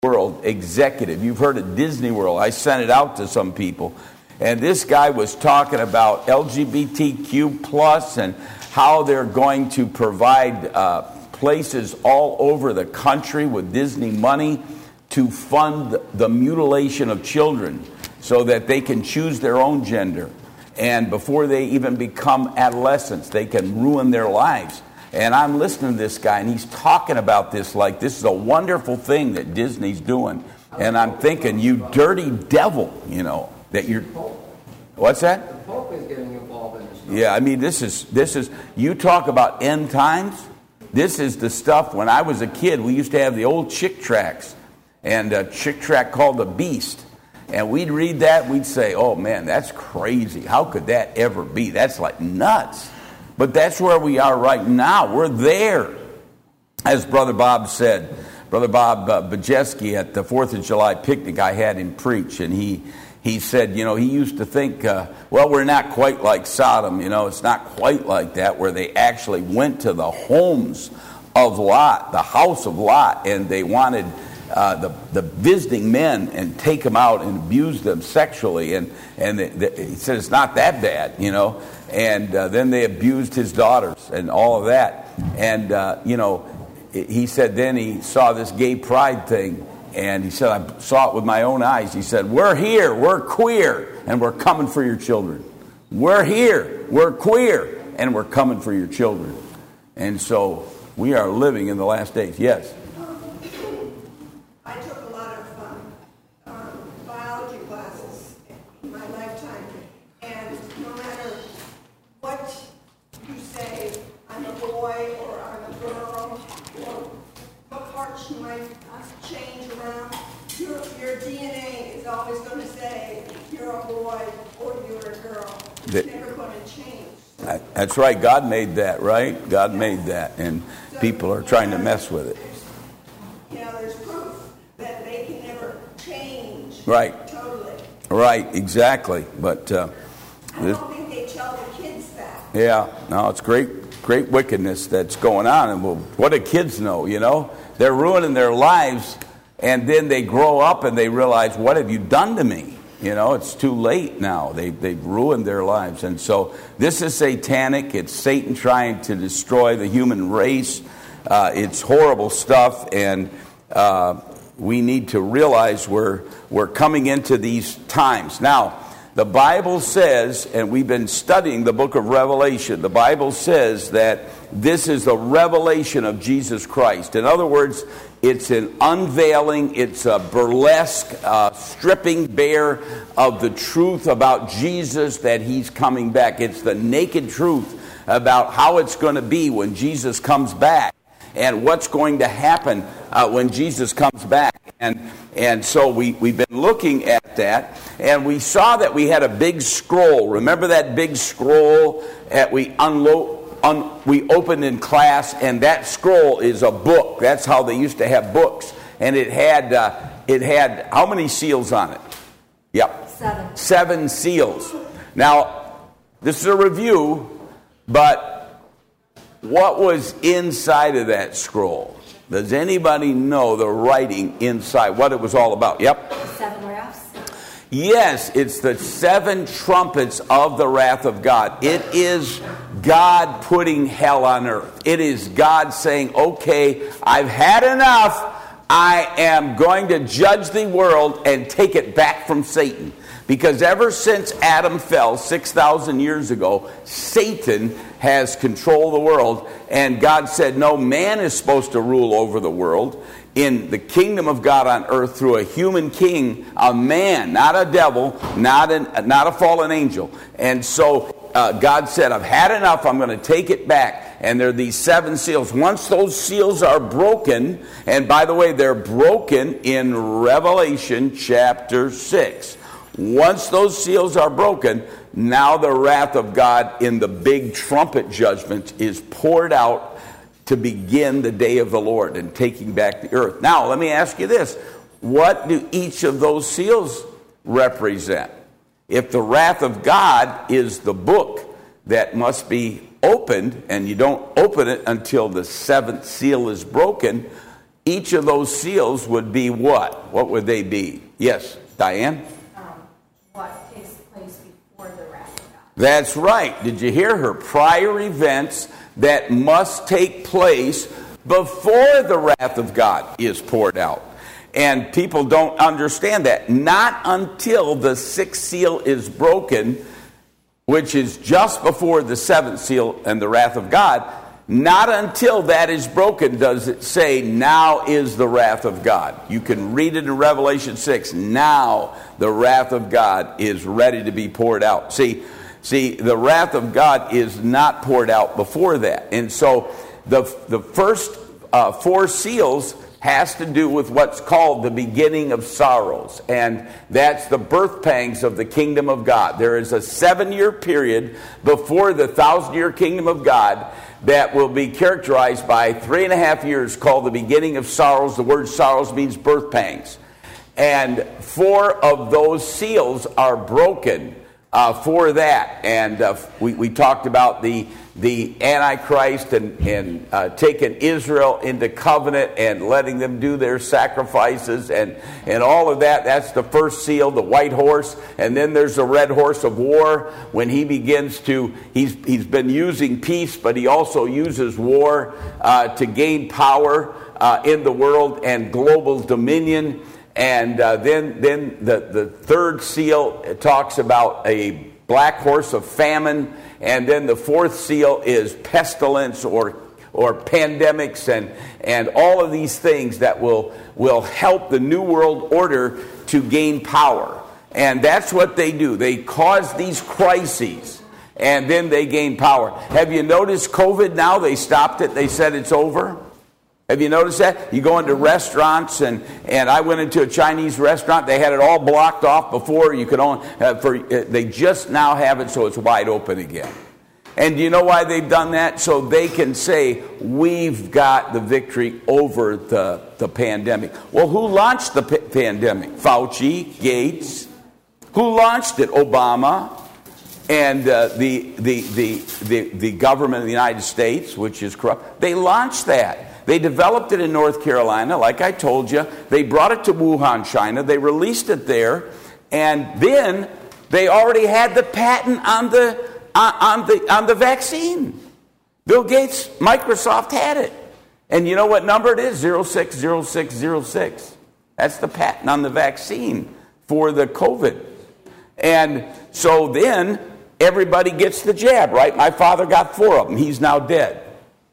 World executive. You've heard of Disney World. I sent it out to some people. And this guy was talking about LGBTQ plus and how they're going to provide places all over the country with Disney money to fund the mutilation of children so that they can choose their own gender. And before they even become adolescents, they can ruin their lives. And I'm listening to this guy, and he's talking about this like this is a wonderful thing that Disney's doing. And I'm thinking, you dirty devil, you know, that you're... What's that? The Pope is getting involved in this. Yeah, I mean, this is, you talk about end times. This is the stuff, when I was a kid, we used to have the old Chick tracts, and a Chick tract called The Beast. And we'd read that, we'd say, oh man, that's crazy. How could that ever be? That's like nuts. But that's where we are right now. We're there. As Brother Bob said, Brother Bob Bajeski at the 4th of July picnic, I had him preach, and he said, you know, he used to think, well, we're not quite like Sodom, you know, it's not quite like that, where they actually went to the homes of Lot, the house of Lot, and they wanted the visiting men and take them out and abuse them sexually. And he said it's not that bad, you know. And then they abused his daughters and all of that. And, you know, he said then he saw this gay pride thing. And he said, I saw it with my own eyes. He said, we're here, we're queer, and we're coming for your children. We're here, we're queer, and we're coming for your children. And so we are living in the last days. Yes? I took a lot of biology classes in my lifetime, and no matter what you say, I'm a boy or I'm a girl, or what parts you might change around, your DNA is always going to say you're a boy or you're a girl. It's never going to change. That's right. God made that, right? God made that, and so people are trying to mess with it. You know, there's proof that they can never change. Right. Totally. Right, exactly. But I don't think they tell the kids that. Yeah, no, it's great wickedness that's going on. And well, what do kids know, you know? They're ruining their lives, and then they grow up and they realize, what have you done to me? You know, it's too late now. They've ruined their lives. And so this is satanic. It's Satan trying to destroy the human race. It's horrible stuff, and we need to realize we're coming into these times. Now, the Bible says, and we've been studying the book of Revelation, the Bible says that this is the revelation of Jesus Christ. In other words, it's an unveiling, it's a burlesque, stripping bare of the truth about Jesus, that he's coming back. It's the naked truth about how it's going to be when Jesus comes back and what's going to happen when Jesus comes back. And so we've been looking at that, and we saw that we had a big scroll. Remember that big scroll that we opened in class, and that scroll is a book. That's how they used to have books. And it had how many seals on it? Yep. 7 seals. Now, this is a review, but what was inside of that scroll? Does anybody know the writing inside, what it was all about? Yep. 7 wraths? Yes, it's the 7 trumpets of the wrath of God. It is God putting hell on earth. It is God saying, okay, I've had enough. I am going to judge the world and take it back from Satan. Because ever since Adam fell 6,000 years ago, Satan has control of the world. And God said, no, man is supposed to rule over the world in the kingdom of God on earth through a human king, a man, not a devil, not a fallen angel. And so God said, I've had enough. I'm going to take it back. And there are these 7 seals. Once those seals are broken, and by the way, they're broken in Revelation chapter 6. Once those seals are broken, now the wrath of God in the big trumpet judgment is poured out to begin the day of the Lord and taking back the earth. Now, let me ask you this. What do each of those seals represent? If the wrath of God is the book that must be opened, and you don't open it until the 7th seal is broken, each of those seals would be what? What would they be? Yes, Diane? What takes place before the wrath of God. That's right. Did you hear her? Prior events that must take place before the wrath of God is poured out. And people don't understand that. Not until the sixth seal is broken, which is just before the seventh seal and the wrath of God, not until that is broken does it say, now is the wrath of God. You can read it in Revelation 6. Now the wrath of God is ready to be poured out. See, the wrath of God is not poured out before that. And so the first four seals has to do with what's called the beginning of sorrows. And that's the birth pangs of the kingdom of God. There is a 7-year period before the 1,000-year kingdom of God that will be characterized by 3.5 years called the beginning of sorrows. The word sorrows means birth pangs. And 4 of those seals are broken for that. And we talked about the Antichrist and taking Israel into covenant and letting them do their sacrifices and all of that. That's the first seal, the white horse. And then there's the red horse of war when he begins to, he's been using peace, but he also uses war to gain power in the world and global dominion. And then the third seal talks about a black horse of famine. And then the fourth seal is pestilence or pandemics and all of these things that will help the New World Order to gain power. And that's what they do. They cause these crises, and then they gain power. Have you noticed COVID now? They stopped it. They said it's over. Have you noticed that? You go into restaurants, and I went into a Chinese restaurant. They had it all blocked off before. You could only they just now have it so it's wide open again. And do you know why they've done that? So they can say, we've got the victory over the pandemic. Well, who launched the pandemic? Fauci, Gates. Who launched it? Obama. And the government of the United States, which is corrupt. They launched that. They developed it in North Carolina, like I told you. They brought it to Wuhan, China. They released it there. And then they already had the patent on the vaccine. Bill Gates, Microsoft had it. And you know what number it is? 060606. That's the patent on the vaccine for the COVID. And so then everybody gets the jab, right? My father got 4 of them. He's now dead.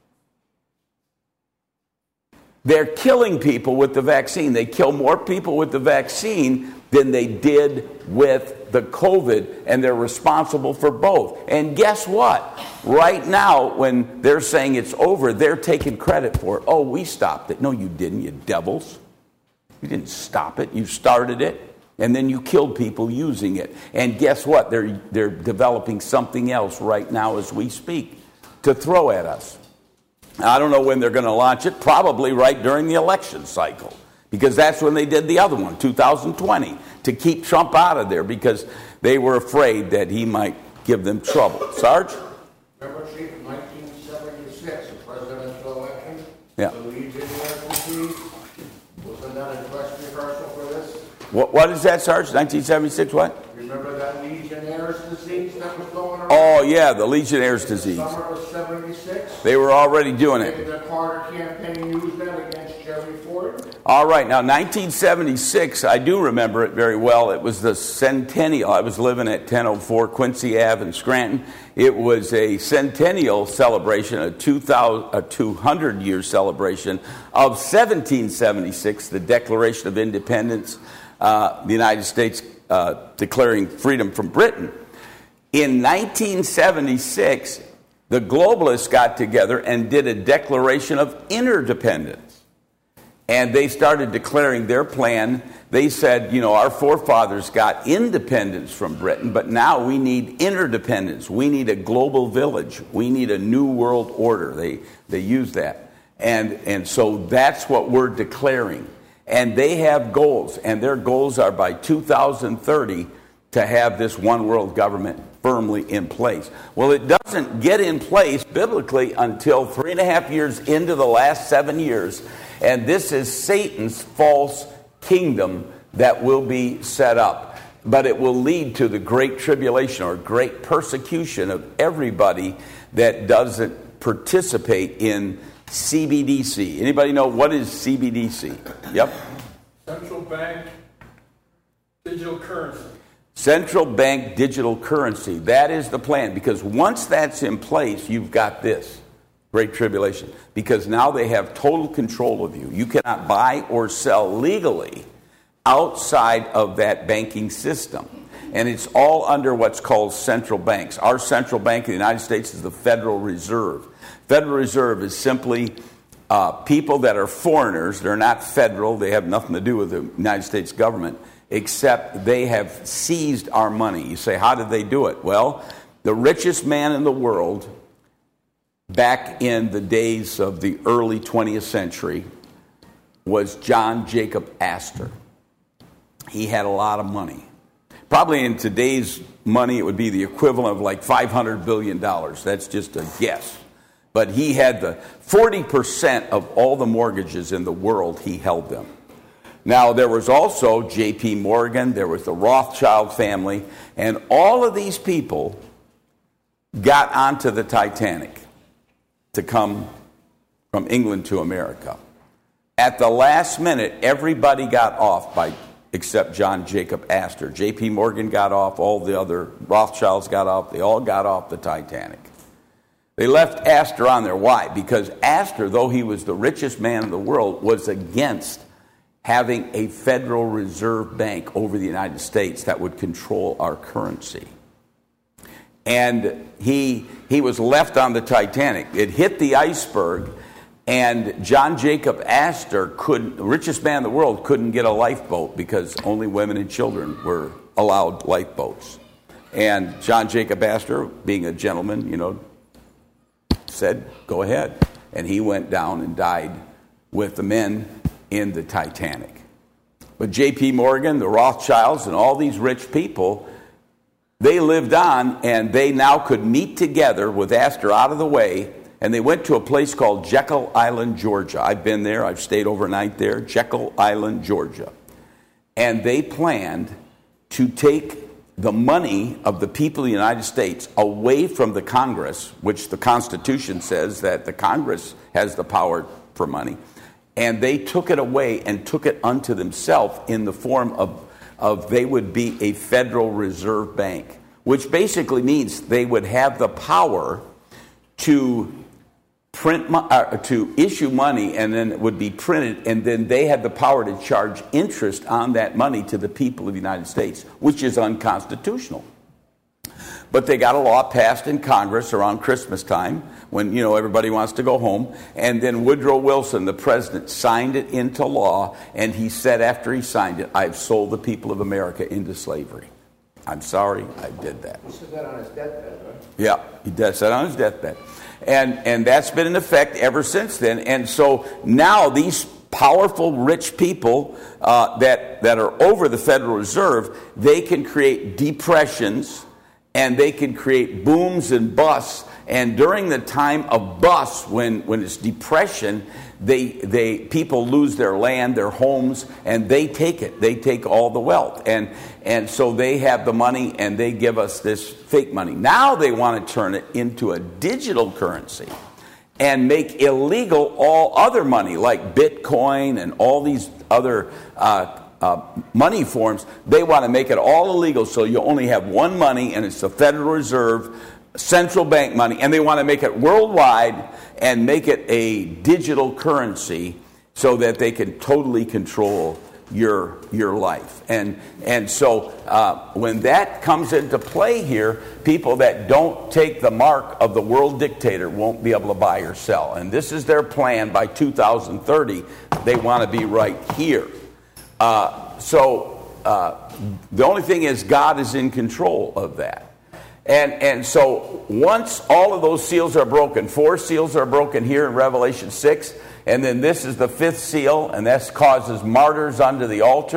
They're killing people with the vaccine. They kill more people with the vaccine than they did with the COVID, and they're responsible for both. And guess what? Right now, when they're saying it's over, they're taking credit for it. Oh, we stopped it. No, you didn't, you devils. You didn't stop it. You started it, and then you killed people using it. And guess what? They're developing something else right now as we speak to throw at us. I don't know when they're going to launch it, probably right during the election cycle, because that's when they did the other one, 2020, to keep Trump out of there because they were afraid that he might give them trouble. Sarge? Remember, Chief, in 1976, the presidential election? Yeah. The Legionnaires disease? Wasn't that a dress rehearsal for this? What is that, Sarge? 1976, what? Remember that Legionnaires disease that was going around? Oh, yeah, the Legionnaires' disease. Summer of 76? They were already doing it. Did the Carter campaign use that against Jerry Ford? All right, now 1976, I do remember it very well. It was the centennial. I was living at 1004 Quincy Ave in Scranton. It was a centennial celebration, a 200-year celebration of 1776, the Declaration of Independence, the United States declaring freedom from Britain. In 1976, the globalists got together and did a declaration of interdependence. And they started declaring their plan. They said, you know, our forefathers got independence from Britain, but now we need interdependence. We need a global village. We need a new world order. They use that. And so that's what we're declaring. And they have goals, and their goals are by 2030 to have this one world government. firmly in place. Well, it doesn't get in place biblically until 3.5 years into the last 7 years. And this is Satan's false kingdom that will be set up. But it will lead to the great tribulation or great persecution of everybody that doesn't participate in CBDC. Anybody know what is CBDC? Yep. Central bank digital currency. Central bank digital currency. That is the plan. Because once that's in place, you've got this great tribulation. Because now they have total control of you. You cannot buy or sell legally outside of that banking system. And it's all under what's called central banks. Our central bank in the United States is the Federal Reserve. Federal Reserve is simply people that are foreigners. They're not federal. They have nothing to do with the United States government, except they have seized our money. You say, how did they do it? Well, the richest man in the world back in the days of the early 20th century was John Jacob Astor. He had a lot of money. Probably in today's money, it would be the equivalent of like $500 billion. That's just a guess. But he had the 40% of all the mortgages in the world, he held them. Now, there was also J.P. Morgan, there was the Rothschild family, and all of these people got onto the Titanic to come from England to America. At the last minute, everybody got off except John Jacob Astor. J.P. Morgan got off, all the other Rothschilds got off, they all got off the Titanic. They left Astor on there. Why? Because Astor, though he was the richest man in the world, was against having a Federal Reserve Bank over the United States that would control our currency. And he was left on the Titanic. It hit the iceberg, and John Jacob Astor, the richest man in the world, couldn't get a lifeboat because only women and children were allowed lifeboats. And John Jacob Astor, being a gentleman, said, go ahead. And he went down and died with the men in the Titanic. But J.P. Morgan, the Rothschilds, and all these rich people, they lived on, and they now could meet together with Astor out of the way, and they went to a place called Jekyll Island, Georgia. I've been there. I've stayed overnight there. Jekyll Island, Georgia. And they planned to take the money of the people of the United States away from the Congress, which the Constitution says that the Congress has the power for money, and they took it away and took it unto themselves in the form of they would be a Federal Reserve Bank, which basically means they would have the power to to issue money, and then it would be printed, and then they had the power to charge interest on that money to the people of the United States, which is unconstitutional. But they got a law passed in Congress around Christmas time when, everybody wants to go home. And then Woodrow Wilson, the president, signed it into law. And he said after he signed it, I've sold the people of America into slavery. I'm sorry, I did that. He said that on his deathbed, right? Yeah, he said that on his deathbed. And that's been in effect ever since then. And so now these powerful, rich people that are over the Federal Reserve, they can create depressions, and they can create booms and busts. And during the time of busts, when it's depression, people lose their land, their homes, and they take it. They take all the wealth. And so they have the money, and they give us this fake money. Now they want to turn it into a digital currency and make illegal all other money, like Bitcoin and all these other money forms. They want to make it all illegal, so you only have one money, and it's the Federal Reserve central bank money, and they want to make it worldwide and make it a digital currency so that they can totally control your life. And so when that comes into play here, people that don't take the mark of the world dictator won't be able to buy or sell. And this is their plan. By 2030, they want to be right here. So the only thing is God is in control of that. And so once all of those seals are broken, 4 seals are broken here in Revelation 6, and then this is the 5th seal, and that causes martyrs unto the altar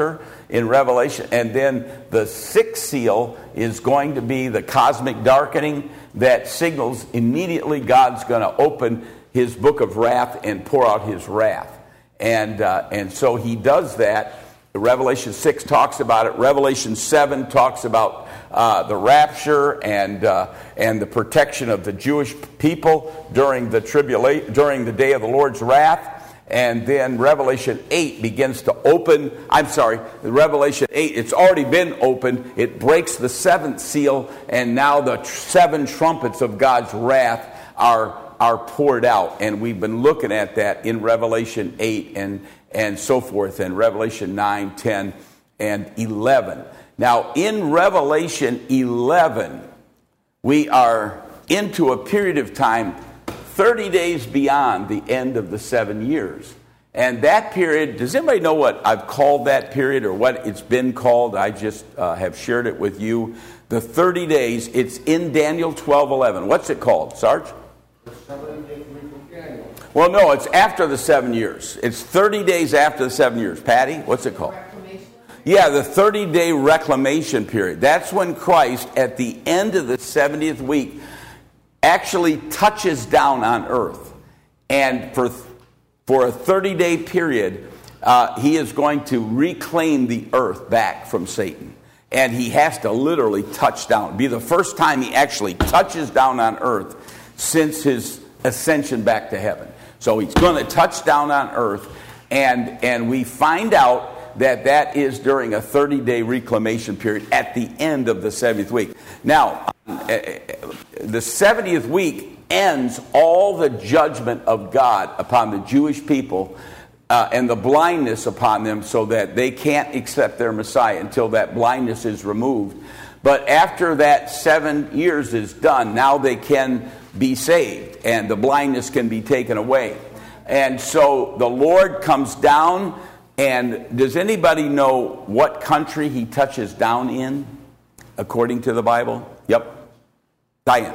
in Revelation. And then the sixth seal is going to be the cosmic darkening that signals immediately God's going to open his book of wrath and pour out his wrath. And so he does that. Revelation 6 talks about it. Revelation 7 talks about the rapture and the protection of the Jewish people during the day of the Lord's wrath. And then Revelation 8 begins to open. Revelation 8, it's already been opened. It breaks the seventh seal, and now the seven trumpets of God's wrath are poured out. And we've been looking at that in Revelation 8 and so forth, and Revelation 9, 10, and 11. Now, in Revelation 11, we are into a period of time 30 days beyond the end of the 7 years. And that period, does anybody know what I've called that period or what it's been called? I just have shared it with you. The 30 days, it's in Daniel 12:11. What's it called, Sarge? The 7 days week of Daniel. Well, no, it's after the 7 years. It's 30 days after the 7 years. Patty, what's it called? Reclamation? Yeah, the 30-day reclamation period. That's when Christ, at the end of the 70th week, actually touches down on earth. And for a 30-day period, he is going to reclaim the earth back from Satan. And he has to literally touch down. It'll be the first time he actually touches down on earth since his ascension back to heaven. So he's going to touch down on earth, and we find out that is during a 30-day reclamation period at the end of the 70th week. Now, the 70th week ends all the judgment of God upon the Jewish people and the blindness upon them so that they can't accept their Messiah until that blindness is removed. But after that 7 years is done, now they can be saved and the blindness can be taken away. And so the Lord comes down, and does anybody know what country he touches down in according to the Bible? Yep. Diane.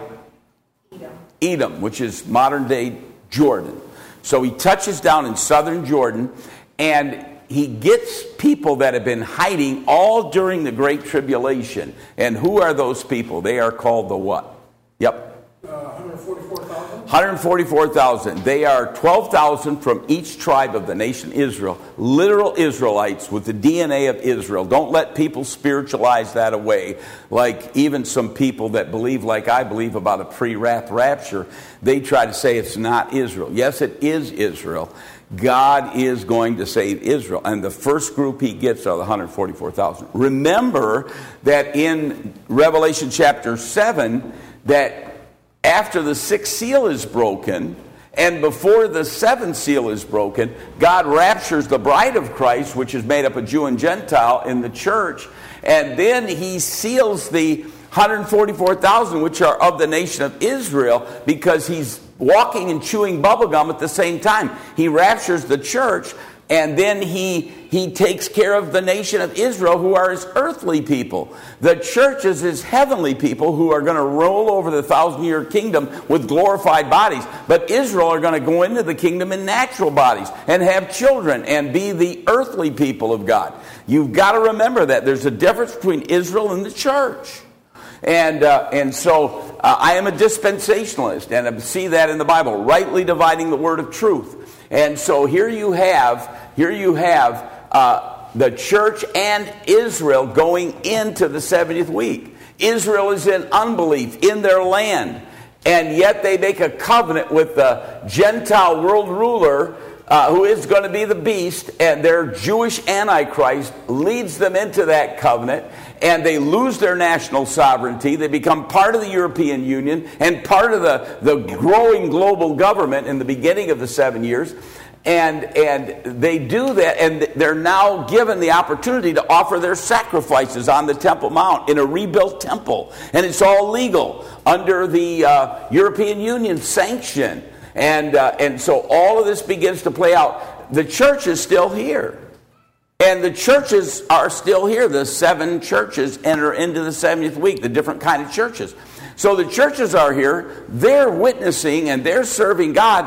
Edom, which is modern day Jordan. So he touches down in southern Jordan, and he gets people that have been hiding all during the Great Tribulation. And who are those people? They are called the what? Yep. 144,000? 144,000. They are 12,000 from each tribe of the nation Israel. Literal Israelites with the DNA of Israel. Don't let people spiritualize that away. Like even some people that believe like I believe about a pre-wrath rapture, they try to say it's not Israel. Yes, it is Israel. God is going to save Israel. And the first group he gets are the 144,000. Remember that in Revelation chapter 7, that after the sixth seal is broken, and before the seventh seal is broken, God raptures the bride of Christ, which is made up of Jew and Gentile, in the church. And then he seals the 144,000, which are of the nation of Israel, because he's walking and chewing bubblegum at the same time. He raptures the church, and then he takes care of the nation of Israel, who are his earthly people. The church is his heavenly people who are going to roll over the 1,000-year kingdom with glorified bodies. But Israel are going to go into the kingdom in natural bodies and have children and be the earthly people of God. You've got to remember that. There's a difference between Israel and the church. And so I am a dispensationalist, and I see that in the Bible, rightly dividing the word of truth. And so here you have the church and Israel going into the 70th week. Israel is in unbelief in their land, and yet they make a covenant with the Gentile world ruler who is going to be the beast, and their Jewish Antichrist leads them into that covenant, and they lose their national sovereignty. They become part of the European Union and part of the growing global government in the beginning of the 7 years. And they do that, and they're now given the opportunity to offer their sacrifices on the Temple Mount in a rebuilt temple. And it's all legal under the European Union sanction. And so all of this begins to play out. The church is still here. And the churches are still here. The 7 churches enter into the 70th week, the different kind of churches. So the churches are here. They're witnessing and they're serving God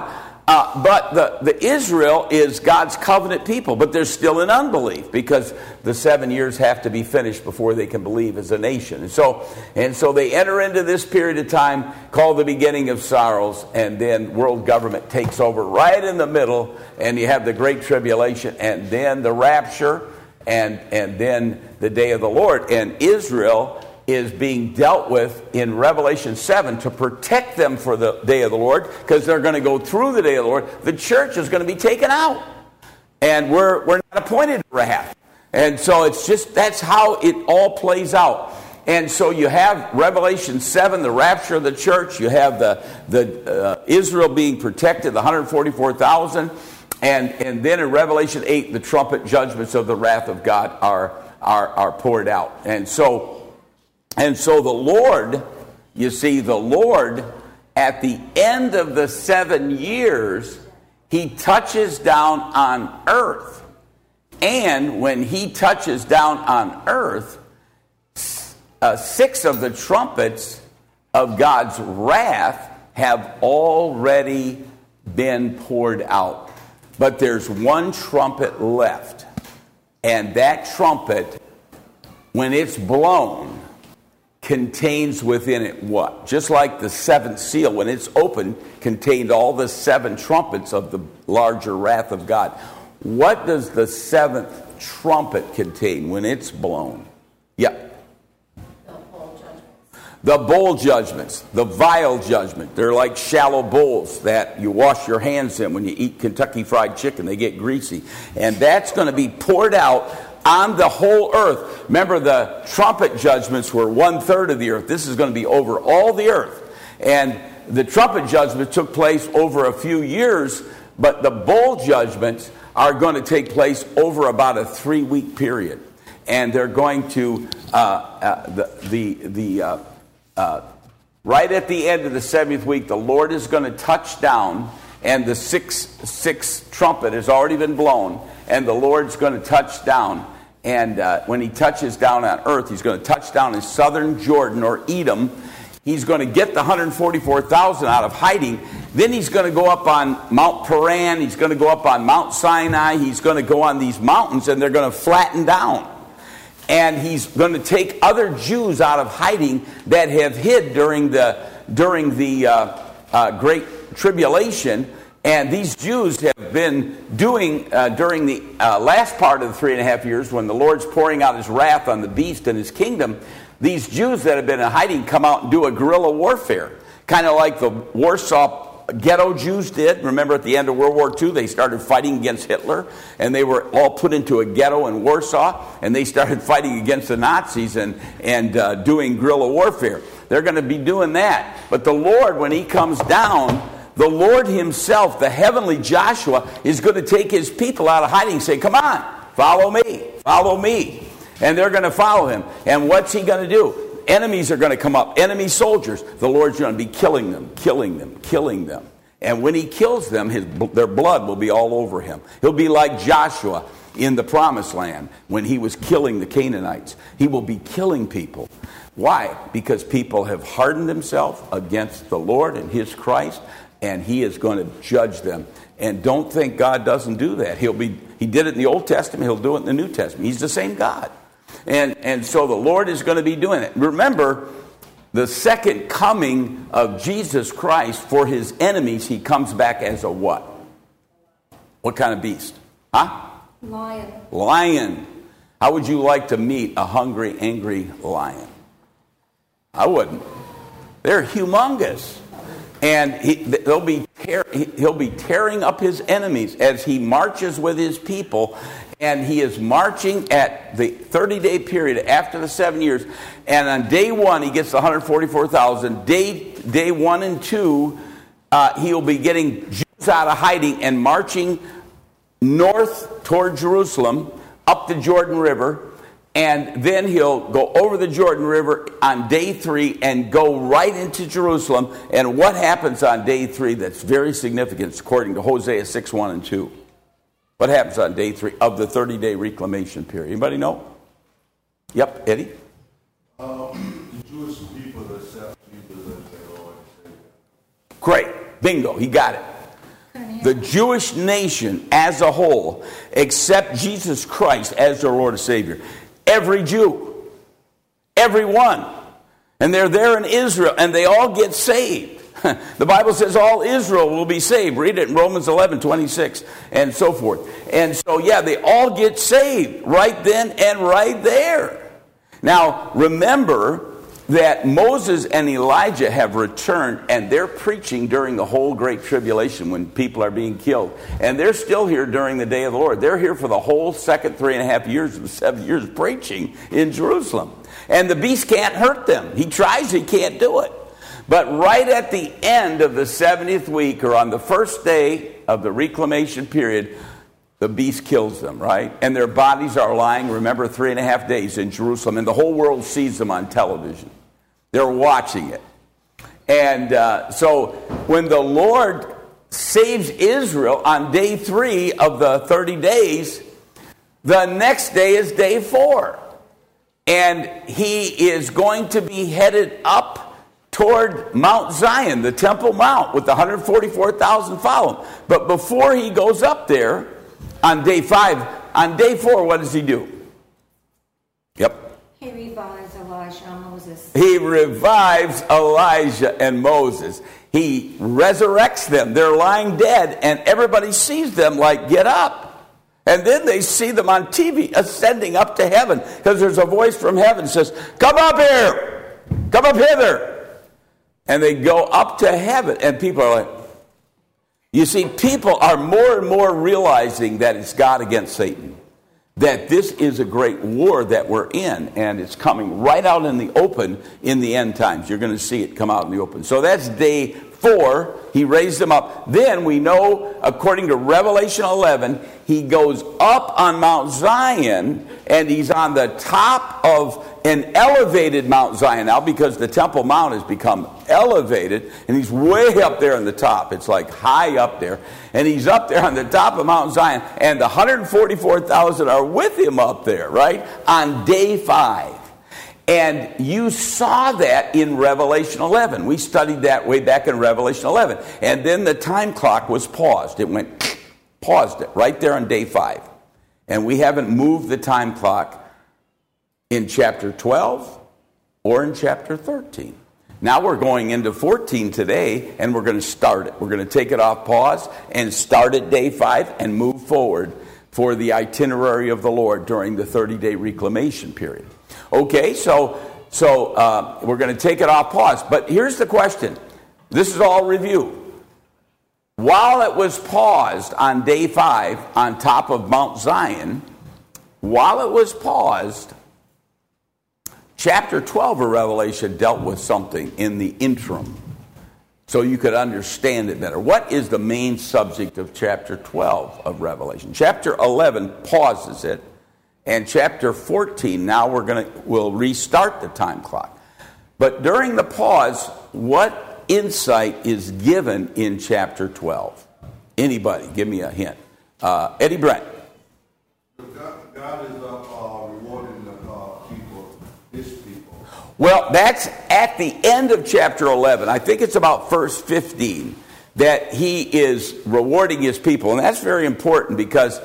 But the Israel is God's covenant people, but they're still in unbelief because the 7 years have to be finished before they can believe as a nation. And so they enter into this period of time called the beginning of sorrows, and then world government takes over right in the middle, and you have the Great Tribulation, and then the rapture, and then the day of the Lord. And Israel is being dealt with in Revelation 7 to protect them for the day of the Lord, because they're going to go through the day of the Lord. The church is going to be taken out, and we're not appointed to wrath. And so it's just, that's how it all plays out. And so you have Revelation 7, the rapture of the church. You have the Israel being protected, the 144,000. And then in Revelation 8, the trumpet judgments of the wrath of God are poured out. And so the Lord, you see, the Lord, at the end of the 7 years, he touches down on earth. And when he touches down on earth, 6 of the trumpets of God's wrath have already been poured out. But there's one trumpet left. And that trumpet, when it's blown, contains within it what? Just like the seventh seal, when it's opened, contained all the 7 trumpets of the larger wrath of God. What does the 7th trumpet contain when it's blown? Yeah. The bowl judgments, the vial judgment. They're like shallow bowls that you wash your hands in when you eat Kentucky Fried Chicken. They get greasy. And that's going to be poured out on the whole earth. Remember, the trumpet judgments were 1/3 of the earth. This is going to be over all the earth. And the trumpet judgment took place over a few years, but the bowl judgments are going to take place over about a 3-week period. And they're going to, right at the end of the 7th week, the Lord is going to touch down, and the sixth trumpet has already been blown, and the Lord's going to touch down. And when he touches down on earth, he's going to touch down in southern Jordan or Edom. He's going to get the 144,000 out of hiding. Then he's going to go up on Mount Paran. He's going to go up on Mount Sinai. He's going to go on these mountains, and they're going to flatten down. And he's going to take other Jews out of hiding that have hid during the Great Tribulation. And these Jews have been doing, during the last part of the 3.5 years, when the Lord's pouring out his wrath on the beast and his kingdom, these Jews that have been in hiding come out and do a guerrilla warfare. Kind of like the Warsaw ghetto Jews did. Remember, at the end of World War II, they started fighting against Hitler, and they were all put into a ghetto in Warsaw, and they started fighting against the Nazis and doing guerrilla warfare. They're going to be doing that. But the Lord, when he comes down, the Lord himself, the heavenly Joshua, is going to take his people out of hiding and say, come on, follow me, follow me. And they're going to follow him. And what's he going to do? Enemies are going to come up, enemy soldiers. The Lord's going to be killing them, killing them, killing them. And when he kills them, their blood will be all over him. He'll be like Joshua in the Promised Land when he was killing the Canaanites. He will be killing people. Why? Because people have hardened themselves against the Lord and his Christ, and he is going to judge them. And don't think God doesn't do that. He did it in the Old Testament. He'll do it in the New Testament. He's the same God. And so the Lord is going to be doing it. Remember, the second coming of Jesus Christ for his enemies, he comes back as a what? What kind of beast? Huh? Lion. Lion. How would you like to meet a hungry, angry lion? I wouldn't. They're humongous. And he'll be tearing up his enemies as he marches with his people. And he is marching at the 30-day period after the 7 years. And on day 1, he gets the 144,000. Day 1 and 2, he'll be getting Jews out of hiding and marching north toward Jerusalem, up the Jordan River. And then he'll go over the Jordan River on day 3 and go right into Jerusalem. And what happens on day 3 that's very significant, according to Hosea 6:1 and 2? What happens on day 3 of the 30-day reclamation period? Anybody know? Yep, Eddie? The Jewish people accept Jesus as their Lord and Savior. Great. Bingo. He got it. the Jewish nation as a whole accept Jesus Christ as their Lord and Savior. Every Jew. Every one. And they're there in Israel, and they all get saved. The Bible says all Israel will be saved. Read it in Romans 11:26 and so forth. And so, yeah, they all get saved right then and right there. Now, remember that Moses and Elijah have returned, and they're preaching during the whole Great Tribulation when people are being killed. And they're still here during the day of the Lord. They're here for the whole second 3.5 years of the 7 years preaching in Jerusalem. And the beast can't hurt them. He tries, he can't do it. But right at the end of the 70th week, or on the first day of the reclamation period, the beast kills them, right? And their bodies are lying, remember, 3.5 days in Jerusalem. And the whole world sees them on television. They're watching it. And so when the Lord saves Israel on day 3 of the 30 days, the next day is day 4. And he is going to be headed up toward Mount Zion, the Temple Mount, with the 144,000 follow him. But before he goes up there, on day 5, on day 4, what does he do? Yep. He revives Elijah and Moses. He revives Elijah and Moses. He resurrects them. They're lying dead, and everybody sees them like, get up. And then they see them on TV ascending up to heaven, because there's a voice from heaven that says, come up here, come up hither. And they go up to heaven, and people are like, you see, people are more and more realizing that it's God against Satan. That this is a great war that we're in, and it's coming right out in the open in the end times. You're going to see it come out in the open. So that's day 4. He raised them up. Then we know, according to Revelation 11, he goes up on Mount Zion, and he's on the top of an elevated Mount Zion now, because the Temple Mount has become elevated, and he's way up there on the top. It's like high up there. And he's up there on the top of Mount Zion, and the 144,000 are with him up there, right? On day 5. And you saw that in Revelation 11. We studied that way back in Revelation 11. And then the time clock was paused. It went, paused it right there on day 5. And we haven't moved the time clock in chapter 12 or in chapter 13. Now we're going into 14 today, and we're going to start it. We're going to take it off pause and start at day 5 and move forward for the itinerary of the Lord during the 30-day reclamation period. Okay, so we're going to take it off pause. But here's the question. This is all review. While it was paused on day 5 on top of Mount Zion, while it was paused, chapter 12 of Revelation dealt with something in the interim, so you could understand it better. What is the main subject of chapter 12 of Revelation? Chapter 11 pauses it, and chapter 14, now we'll restart the time clock. But during the pause, what insight is given in chapter 12? Anybody, give me a hint. Eddie Brent. God is rewarding the people, his people. Well, that's at the end of chapter 11. I think it's about verse 15 that he is rewarding his people. And that's very important, because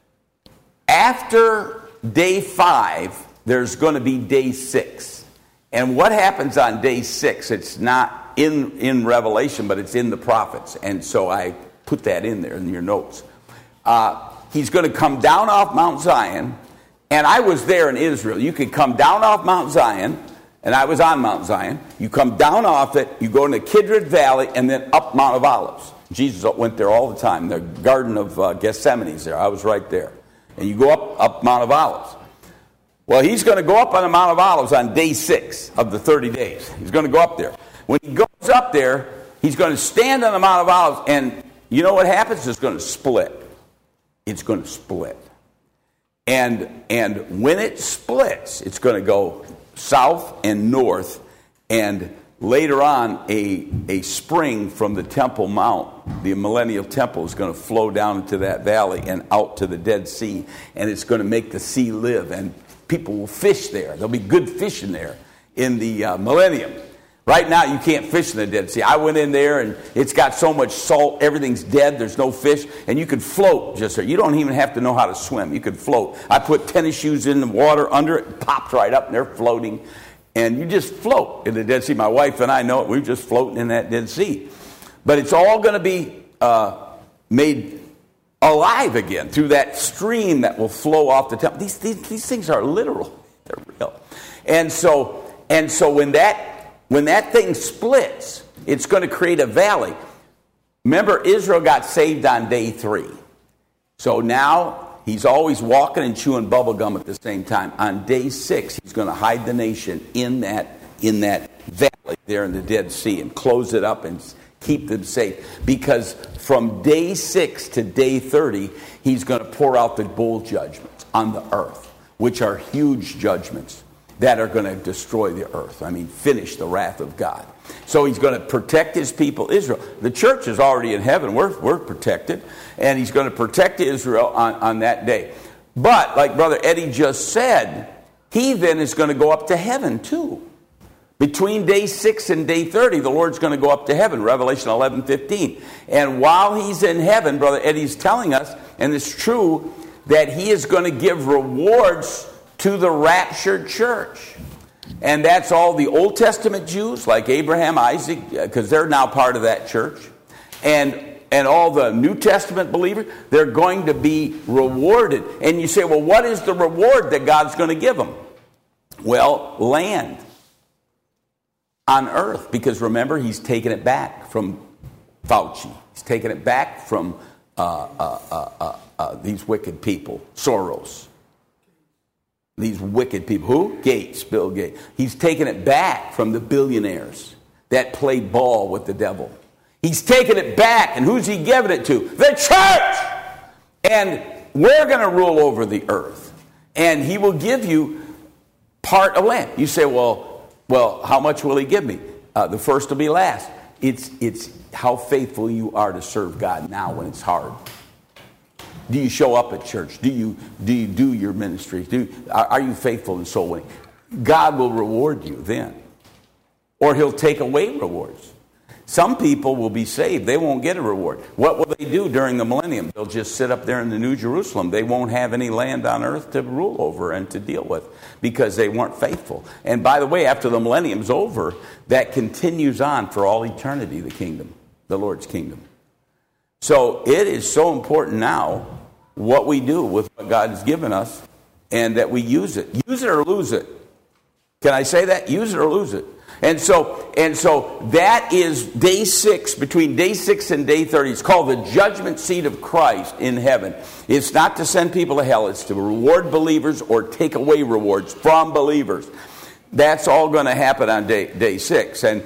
after day 5, there's going to be day 6. And what happens on day 6, it's not in Revelation, but it's in the prophets. And so I put that in there in your notes. He's going to come down off Mount Zion. And I was there in Israel. You could come down off Mount Zion, and I was on Mount Zion. You come down off it, you go into Kidron Valley, and then up Mount of Olives. Jesus went there all the time. The Garden of Gethsemane is there. I was right there. And you go up Mount of Olives. Well, he's going to go up on the Mount of Olives on day 6 of the 30 days. He's going to go up there. When he goes up there, he's going to stand on the Mount of Olives, and you know what happens? It's going to split. It's going to split. And when it splits, it's going to go south and north, and later on, a spring from the Temple Mount, the Millennial Temple, is going to flow down into that valley and out to the Dead Sea, and it's going to make the sea live, and people will fish there. There'll be good fishing there in the millennium. Right now, you can't fish in the Dead Sea. I went in there, and it's got so much salt, everything's dead, there's no fish, and you could float just there. You don't even have to know how to swim. You could float. I put tennis shoes in the water under it, popped right up, and they're floating. And you just float in the Dead Sea. My wife and I know it. We're just floating in that Dead Sea. But it's all going to be made alive again through that stream that will flow off the temple. These things are literal. They're real. And so when that thing splits, it's going to create a valley. Remember, Israel got saved on day 3. So now he's always walking and chewing bubble gum at the same time. On day 6, he's going to hide the nation in that valley there in the Dead Sea and close it up and keep them safe. Because from day 6 to day 30, he's going to pour out the bowl judgments on the earth, which are huge judgments that are going to destroy the earth. I mean, finish the wrath of God. So he's going to protect his people, Israel. The church is already in heaven. We're protected. And he's going to protect Israel on that day. But, like Brother Eddie just said, he then is going to go up to heaven too. Between day 6 and day 30, the Lord's going to go up to heaven, Revelation 11:15. And while he's in heaven, Brother Eddie's telling us, and it's true, that he is going to give rewards to the raptured church. And that's all the Old Testament Jews, like Abraham, Isaac, because they're now part of that church. And all the New Testament believers, they're going to be rewarded. And you say, well, what is the reward that God's going to give them? Well, land on earth. Because remember, he's taken it back from Fauci. He's taken it back from these wicked people, Soros. These wicked people. Who? Gates, Bill Gates. He's taken it back from the billionaires that played ball with the devil. He's taken it back, and who's he giving it to? The church! And we're going to rule over the earth. And he will give you part of land. You say, well, how much will he give me? The first will be last. It's how faithful you are to serve God now when it's hard. Do you show up at church? Do you do your ministry? Are you faithful in soul winning? God will reward you then. Or he'll take away rewards. Some people will be saved. They won't get a reward. What will they do during the millennium? They'll just sit up there in the New Jerusalem. They won't have any land on earth to rule over and to deal with because they weren't faithful. And by the way, after the millennium's over, that continues on for all eternity, the kingdom, the Lord's kingdom. So it is so important now what we do with what God has given us and that we use it. Use it or lose it. Can I say that? Use it or lose it. And so that is day 6, between day 6 and day 30. It's called the judgment seat of Christ in heaven. It's not to send people to hell. It's to reward believers or take away rewards from believers. That's all going to happen on day 6. And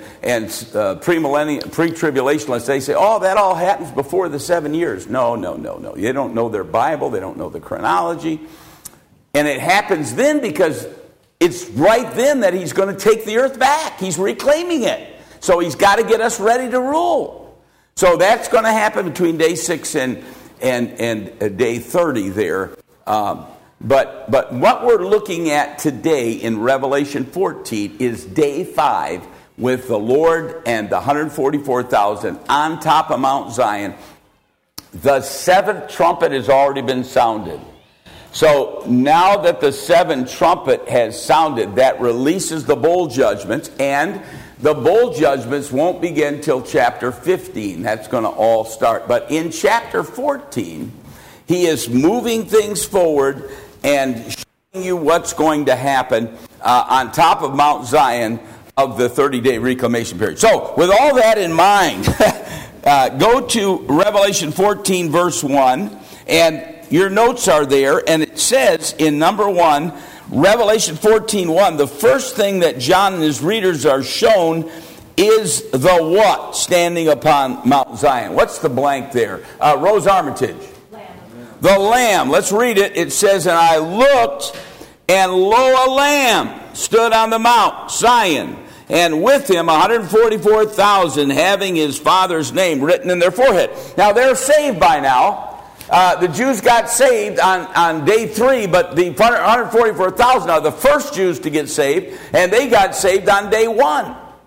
pre-tribulationists, they say, oh, that all happens before the 7 years. No. They don't know their Bible. They don't know the chronology. And it happens then because it's right then that he's going to take the earth back. He's reclaiming it. So he's got to get us ready to rule. So that's going to happen between day 6 and day 30 there. But what we're looking at today in Revelation 14 is day 5 with the Lord and the 144,000 on top of Mount Zion. The 7th trumpet has already been sounded. So now that the 7th trumpet has sounded, that releases the bowl judgments, and the bowl judgments won't begin till chapter 15. That's going to all start. But in chapter 14, he is moving things forward and showing you what's going to happen on top of Mount Zion of the 30-day reclamation period. So with all that in mind, go to Revelation 14, verse 1, and your notes are there, and it says in number 1, Revelation 14:1, the first thing that John and his readers are shown is the what standing upon Mount Zion. What's the blank there? Rose Armitage. Lamb. The Lamb. Let's read it. It says, and I looked, and lo, a Lamb stood on the Mount Zion, and with him 144,000 having his Father's name written in their forehead. Now, they're saved by now. The Jews got saved on day 3, but the 144,000 are the first Jews to get saved, and they got saved on day 1.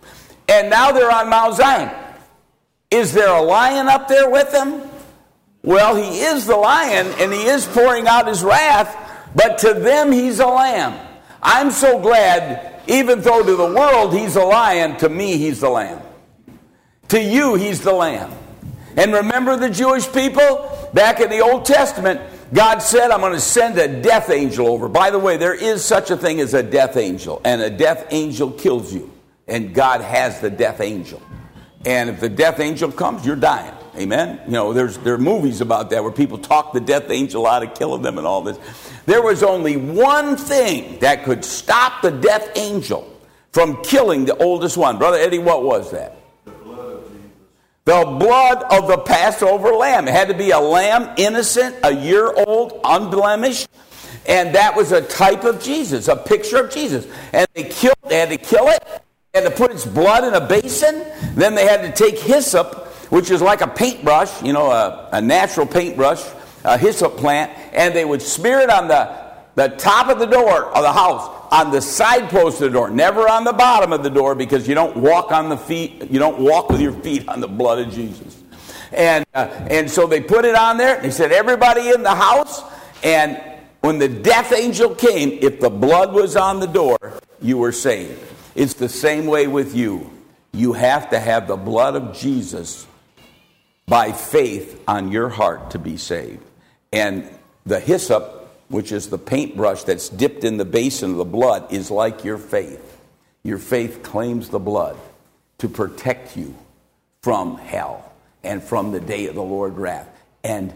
And now they're on Mount Zion. Is there a lion up there with them? Well, he is the lion, and he is pouring out his wrath, but to them he's a lamb. I'm so glad, even though to the world he's a lion, to me he's the lamb. To you he's the lamb. And remember the Jewish people? Back in the Old Testament, God said, I'm going to send a death angel over. By the way, there is such a thing as a death angel, and a death angel kills you. And God has the death angel. And if the death angel comes, you're dying. Amen? You know, there are movies about that where people talk the death angel out of killing them and all this. There was only one thing that could stop the death angel from killing the oldest one. Brother Eddie, what was that? The blood of Jesus. The blood of the Passover lamb. It had to be a lamb, innocent, a year old, unblemished. And that was a type of Jesus, a picture of Jesus. And they had to kill it. They had to put its blood in a basin. Then they had to take hyssop, which is like a paintbrush, you know, a natural paintbrush, a hyssop plant, and they would smear it on the top of the door of the house, on the side post of the door, never on the bottom of the door, because you don't walk on the feet, you don't walk with your feet on the blood of Jesus. And so they put it on there, and they said, everybody in the house, and when the death angel came, if the blood was on the door, you were saved. It's the same way with you. You have to have the blood of Jesus by faith on your heart to be saved. And the hyssop, which is the paintbrush that's dipped in the basin of the blood, is like your faith. Your faith claims the blood to protect you from hell and from the day of the Lord's wrath. And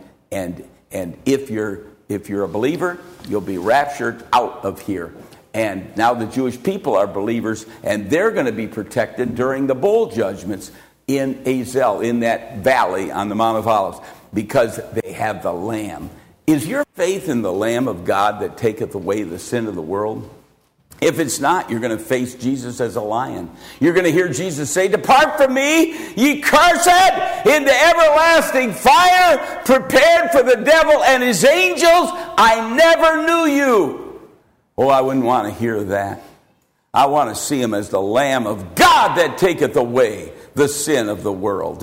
if you're a believer, you'll be raptured out of here. And now the Jewish people are believers, and they're going to be protected during the bowl judgments in Azel, in that valley on the Mount of Olives, because they have the Lamb. Is your faith in the Lamb of God that taketh away the sin of the world? If it's not, you're going to face Jesus as a lion. You're going to hear Jesus say, depart from me, ye cursed, into everlasting fire, prepared for the devil and his angels. I never knew you. Oh, I wouldn't want to hear that. I want to see him as the Lamb of God that taketh away the sin of the world.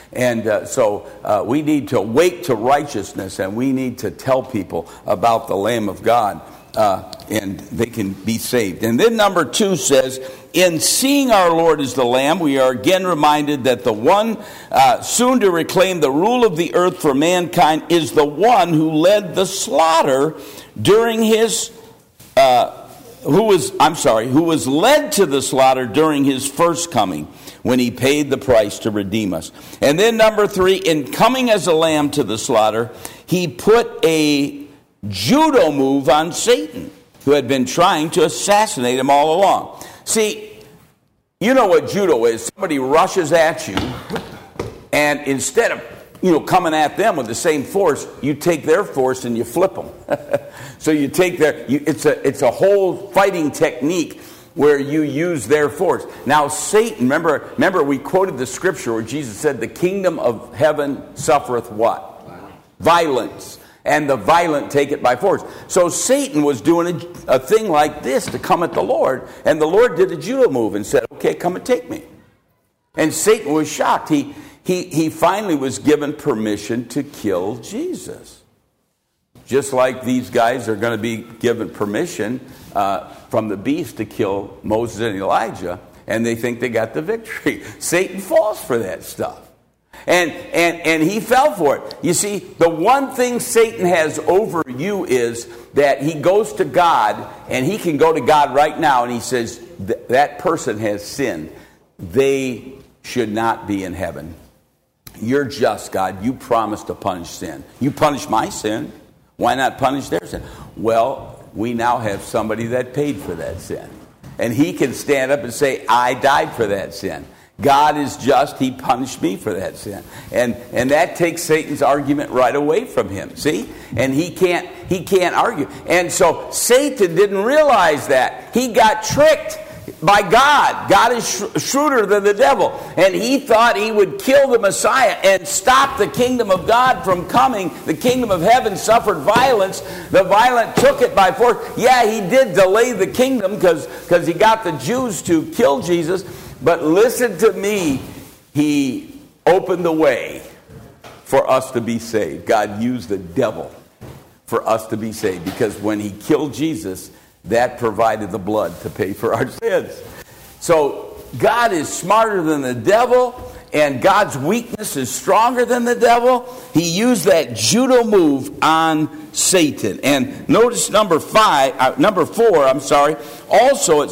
So we need to wake to righteousness, and we need to tell people about the Lamb of God, and they can be saved. And then number 2 says, in seeing our Lord as the Lamb, we are again reminded that the one soon to reclaim the rule of the earth for mankind is the one who led the slaughter during his who was led to the slaughter during his first coming, when he paid the price to redeem us. And then number 3, in coming as a lamb to the slaughter, he put a judo move on Satan, who had been trying to assassinate him all along. See, you know what judo is. Somebody rushes at you, and instead of coming at them with the same force, you take their force and you flip them. So you take it's a whole fighting technique where you use their force. Now Satan, remember we quoted the scripture where Jesus said, the kingdom of heaven suffereth what? Violence. And the violent take it by force. So Satan was doing a thing like this to come at the Lord, and the Lord did a judo move and said, okay, come and take me. And Satan was shocked. He finally was given permission to kill Jesus. Just like these guys are going to be given permission from the beast to kill Moses and Elijah, and they think they got the victory. Satan falls for that stuff. And he fell for it. You see, the one thing Satan has over you is that he goes to God, and he can go to God right now, and he says, that person has sinned. They should not be in heaven. You're just, God. You promised to punish sin. You punished my sin. Why not punish their sin? Well, we now have somebody that paid for that sin. And he can stand up and say, I died for that sin. God is just. He punished me for that sin. And that takes Satan's argument right away from him. See? And he can't argue. And so Satan didn't realize that. He got tricked by God. God is shrewder than the devil. And he thought he would kill the Messiah and stop the kingdom of God from coming. The kingdom of heaven suffered violence. The violent took it by force. Yeah, he did delay the kingdom because he got the Jews to kill Jesus. But listen to me. He opened the way for us to be saved. God used the devil for us to be saved. Because when he killed Jesus, that provided the blood to pay for our sins. So God is smarter than the devil. And God's weakness is stronger than the devil. He used that judo move on Satan. And notice number 4. Also, it